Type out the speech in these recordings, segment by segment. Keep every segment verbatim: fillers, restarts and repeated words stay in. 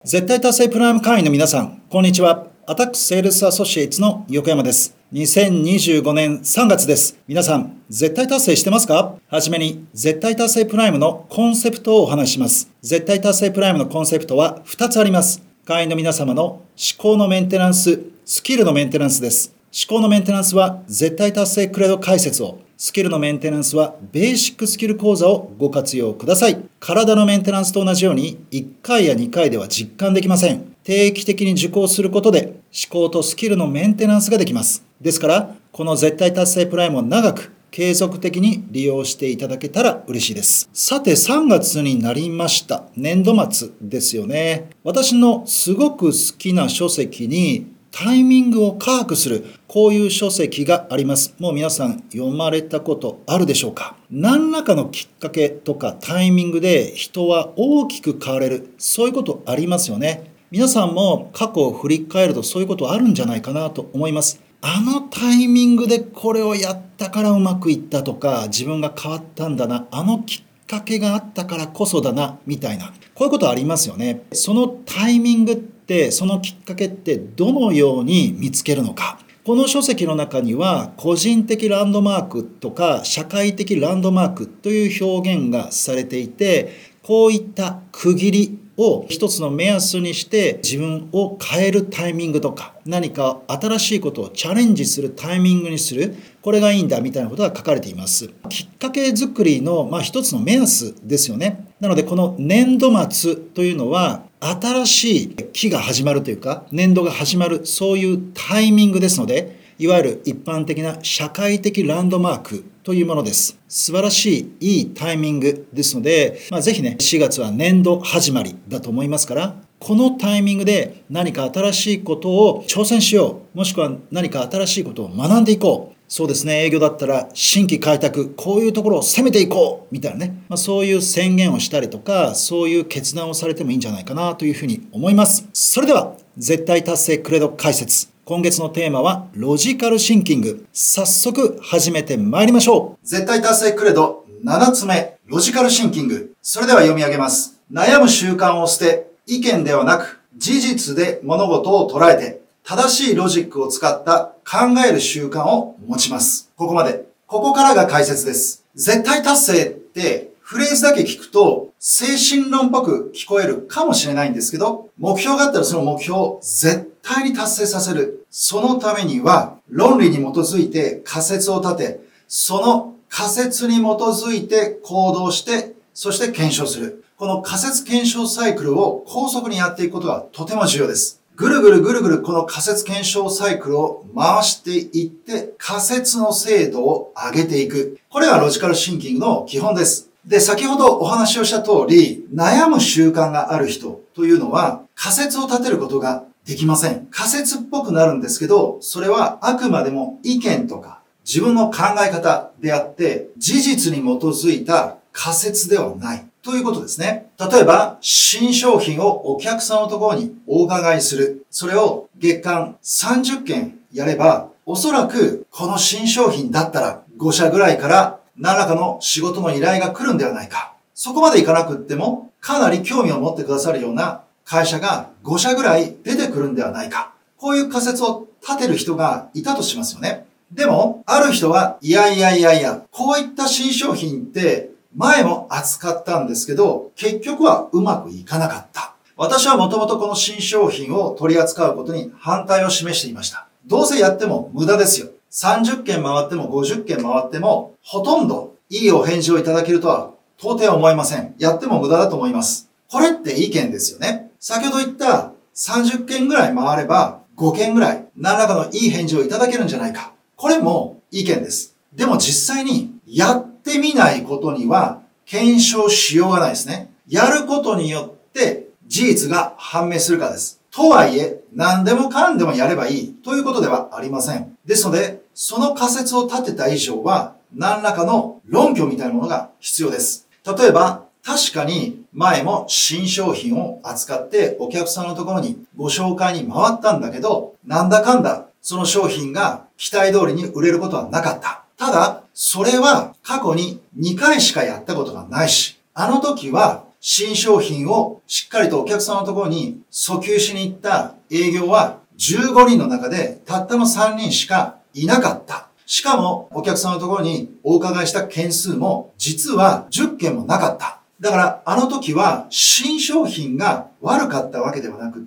絶対達成プライム会員の皆さん、こんにちは。アタックセールスアソシエイツの横山です。にせんにじゅうごねんさんがつです。皆さん、絶対達成してますか？はじめに、絶対達成プライムのコンセプトをお話しします。絶対達成プライムのコンセプトはふたつあります。会員の皆様の思考のメンテナンス、スキルのメンテナンスです。思考のメンテナンスは絶対達成クレド解説を、スキルのメンテナンスはベーシックスキル講座をご活用ください。体のメンテナンスと同じようにいっかいやにかいでは実感できません。定期的に受講することで思考とスキルのメンテナンスができます。ですから、この絶対達成プライムを長く継続的に利用していただけたら嬉しいです。さてさんがつになりました。年度末ですよね。私のすごく好きな書籍にタイミングを把握する、こういう書籍があります。もう皆さん読まれたことあるでしょうか？何らかのきっかけとかタイミングで人は大きく変われる。そういうことありますよね。皆さんも過去を振り返るとそういうことあるんじゃないかなと思います。あのタイミングでこれをやったからうまくいったとか、自分が変わったんだな、あのきっかけがあったからこそだな、みたいな。こういうことありますよね。そのタイミングって、そのきっかけってどのように見つけるのか。この書籍の中には、個人的ランドマークとか、社会的ランドマークという表現がされていて、こういった区切りを一つの目安にして自分を変えるタイミングとか、何か新しいことをチャレンジするタイミングにする、これがいいんだみたいなことが書かれています。きっかけ作りの、まあ、一つの目安ですよね。なのでこの年度末というのは新しい期が始まるというか、年度が始まる、そういうタイミングですので、いわゆる一般的な社会的ランドマークというものです。素晴らしいいいタイミングですので、まあ、ぜひね、しがつは年度始まりだと思いますから、このタイミングで何か新しいことを挑戦しよう。もしくは何か新しいことを学んでいこう。そうですね、営業だったら新規開拓、こういうところを攻めていこうみたいなね、まあ、そういう宣言をしたりとか、そういう決断をされてもいいんじゃないかなというふうに思います。それでは、絶対達成クレド解説。今月のテーマはロジカルシンキング。早速始めてまいりましょう。絶対達成クレドななつめ、ロジカルシンキング。それでは読み上げます。悩む習慣を捨て、意見ではなく事実で物事を捉えて、正しいロジックを使った考える習慣を持ちます。ここまで。ここからが解説です。絶対達成ってフレーズだけ聞くと精神論っぽく聞こえるかもしれないんですけど、目標があったらその目標を絶対に達成させる。そのためには論理に基づいて仮説を立て、その仮説に基づいて行動して、そして検証する。この仮説検証サイクルを高速にやっていくことがとても重要です。ぐるぐるぐるぐるこの仮説検証サイクルを回していって仮説の精度を上げていく。これがロジカルシンキングの基本です。で、先ほどお話をした通り、悩む習慣がある人というのは仮説を立てることができません。仮説っぽくなるんですけど、それはあくまでも意見とか自分の考え方であって、事実に基づいた仮説ではない。ということですね。例えば、新商品をお客さんのところにお伺いする。それを月間さんじゅっけんやれば、おそらくこの新商品だったらごしゃぐらいから何らかの仕事の依頼が来るんではないか。そこまでいかなくっても、かなり興味を持ってくださるような会社がごしゃぐらい出てくるんではないか。こういう仮説を立てる人がいたとしますよね。でも、ある人は、いやいやいやいや、こういった新商品って前も扱ったんですけど、結局はうまくいかなかった。私はもともとこの新商品を取り扱うことに反対を示していました。どうせやっても無駄ですよ。さんじゅっけん回ってもごじゅっけん回っても、ほとんどいいお返事をいただけるとは到底思いません。やっても無駄だと思います。これって意見ですよね。先ほど言ったさんじゅっけんぐらい回ればごけんぐらい何らかのいい返事をいただけるんじゃないか。これも意見です。でも実際にやってみないことには検証しようがないですね。やることによって事実が判明するからです。とはいえ、何でもかんでもやればいいということではありません。ですので、その仮説を立てた以上は何らかの論拠みたいなものが必要です。例えば、確かに前も新商品を扱ってお客さんのところにご紹介に回ったんだけど、なんだかんだその商品が期待通りに売れることはなかった。ただ、それは過去ににかいしかやったことがないし、あの時は新商品をしっかりとお客さんのところに訴求しに行った営業はじゅうごにんの中でたったのさんにんしかいなかった。しかもお客さんのところにお伺いした件数も実はじゅっけんもなかった。だからあの時は新商品が悪かったわけではなくって、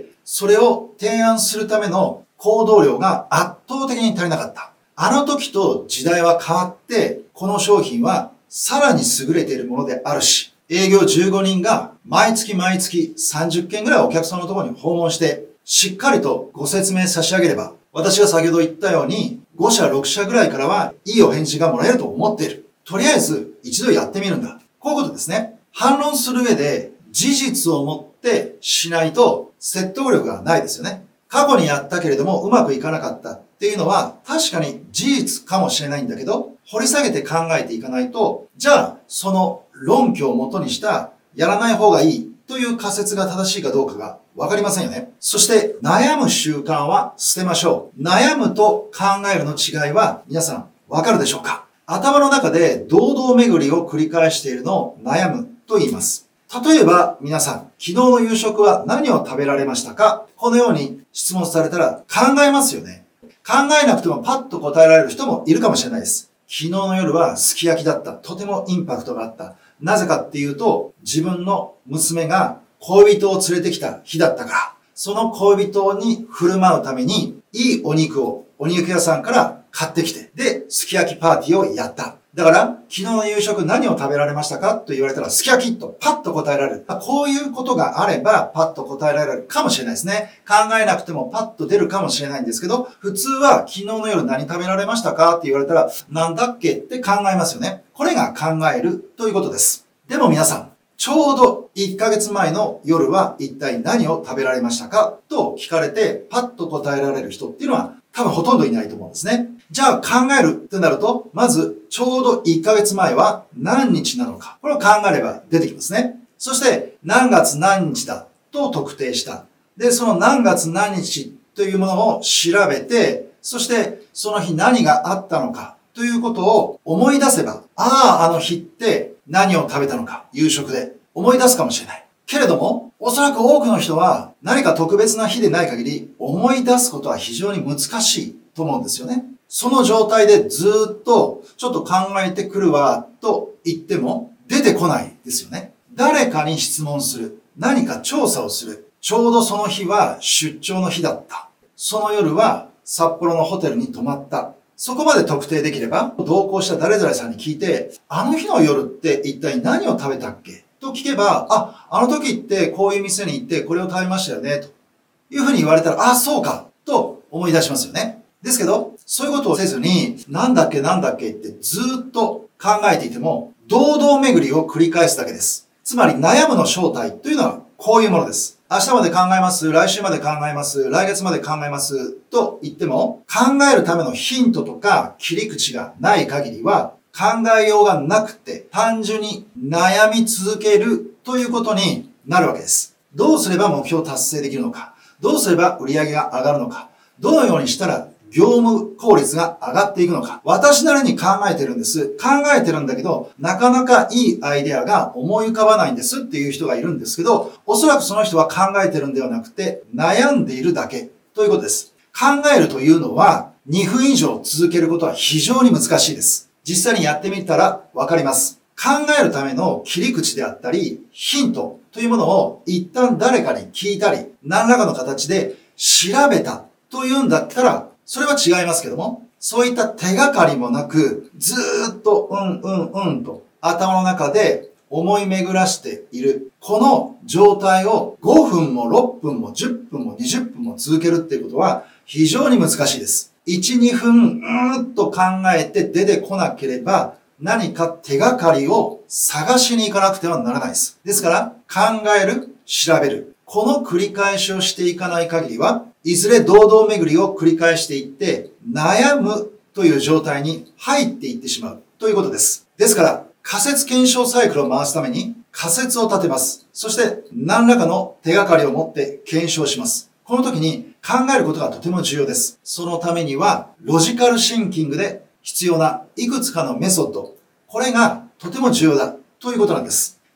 それを提案するための行動量が圧倒的に足りなかった。あの時と時代は変わって、この商品はさらに優れているものであるし、営業じゅうごにんが毎月毎月さんじゅっけんぐらいお客さんのところに訪問して、しっかりとご説明差し上げれば、私が先ほど言ったようにごしゃろくしゃぐらいからはいいお返事がもらえると思っている。とりあえず一度やってみるんだ。こういうことですね。反論する上で事実を持ってしないと説得力がないですよね。過去にやったけれどもうまくいかなかったっていうのは確かに事実かもしれないんだけど、掘り下げて考えていかないと、じゃあその論拠をもとにしたやらない方がいいという仮説が正しいかどうかがわかりませんよね。そして悩む習慣は捨てましょう。悩むと考えるの違いは皆さんわかるでしょうか？頭の中で堂々巡りを繰り返しているのを悩むと言います。例えば皆さん、昨日の夕食は何を食べられましたか？このように質問されたら考えますよね。考えなくてもパッと答えられる人もいるかもしれないです。昨日の夜はすき焼きだった。とてもインパクトがあった。なぜかっていうと、自分の娘が恋人を連れてきた日だったから、その恋人に振る舞うために、いいお肉をお肉屋さんから買ってきて、で、すき焼きパーティーをやった。だから、昨日の夕食何を食べられましたかと言われたら、すき焼きとパッと答えられる。こういうことがあれば、パッと答えられるかもしれないですね。考えなくてもパッと出るかもしれないんですけど、普通は昨日の夜何食べられましたかって言われたら、なんだっけって考えますよね。これが考えるということです。でも皆さん、ちょうどいっかげつまえの夜は一体何を食べられましたかと聞かれて、パッと答えられる人っていうのは多分ほとんどいないと思うんですね。じゃあ考えるってなると、まずちょうどいっかげつまえは何日なのか。これを考えれば出てきますね。そして何月何日だと特定した。で、その何月何日というものを調べて、そしてその日何があったのかということを思い出せば、ああ、あの日って何を食べたのか、夕食で思い出すかもしれない。けれども、おそらく多くの人は何か特別な日でない限り思い出すことは非常に難しいと思うんですよね。その状態でずーっとちょっと考えてくるわと言っても出てこないですよね。誰かに質問する。何か調査をする。ちょうどその日は出張の日だった。その夜は札幌のホテルに泊まった。そこまで特定できれば、同行した誰々さんに聞いて、あの日の夜って一体何を食べたっけと聞けば、あ、あの時ってこういう店に行ってこれを食べましたよね、というふうに言われたら、あ、そうか、と思い出しますよね。ですけど、そういうことをせずに、なんだっけなんだっけってずーっと考えていても、堂々巡りを繰り返すだけです。つまり悩むの正体というのはこういうものです。明日まで考えます、来週まで考えます、来月まで考えますと言っても、考えるためのヒントとか切り口がない限りは考えようがなくて、単純に悩み続けるということになるわけです。どうすれば目標を達成できるのか、どうすれば売り上げが上がるのか、どのようにしたら業務効率が上がっていくのか。私なりに考えてるんです。考えてるんだけど、なかなかいいアイデアが思い浮かばないんですっていう人がいるんですけど、おそらくその人は考えてるんではなくて、悩んでいるだけということです。考えるというのは、にふん以上続けることは非常に難しいです。実際にやってみたらわかります。考えるための切り口であったり、ヒントというものを一旦誰かに聞いたり、何らかの形で調べたというんだったら、それは違いますけども、そういった手がかりもなく、ずーっとうんうんうんと頭の中で思い巡らしている。この状態をごふんもろっぷんもじゅっぷんもにじゅっぷんも続けるっていうことは非常に難しいです。いち、にふん、うーんと考えて出てこなければ、何か手がかりを探しに行かなくてはならないです。ですから、考える、調べる。この繰り返しをしていかない限りは、いずれ堂々巡りを繰り返していって、悩むという状態に入っていってしまうということです。ですから、仮説検証サイクルを回すために仮説を立てます。そして、何らかの手がかりを持って検証します。この時に考えることがとても重要です。そのためには、ロジカルシンキングで必要ないくつかのメソッド、これがとても重要だということなんです。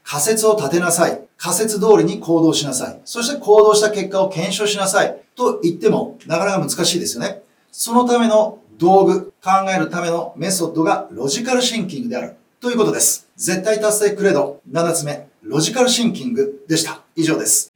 仮説を立てなさい。仮説通りに行動しなさい。そして行動した結果を検証しなさい。と言っても、なかなか難しいですよね。そのための道具、考えるためのメソッドがロジカルシンキングである。ということです。絶対達成クレードななつめ、ロジカルシンキングでした。以上です。